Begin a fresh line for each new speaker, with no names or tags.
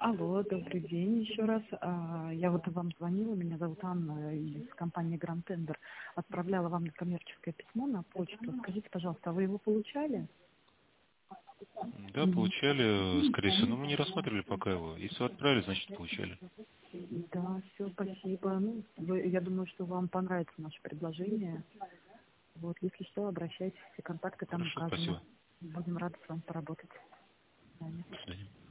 Алло, добрый день еще раз. Я вот вам звонила, меня зовут Анна из компании Grand Tender. Отправляла вам коммерческое письмо на почту. Скажите, пожалуйста, а вы его получали?
Да, получали, скорее всего, но мы не рассматривали пока его. Если вы отправили, значит получали.
Да, все, спасибо. Ну, я думаю, что вам понравится наше предложение. Вот, если что, обращайтесь, все контакты там
Хорошо,
указаны.
спасибо.
Будем рады с вами поработать. До свидания.
До свидания.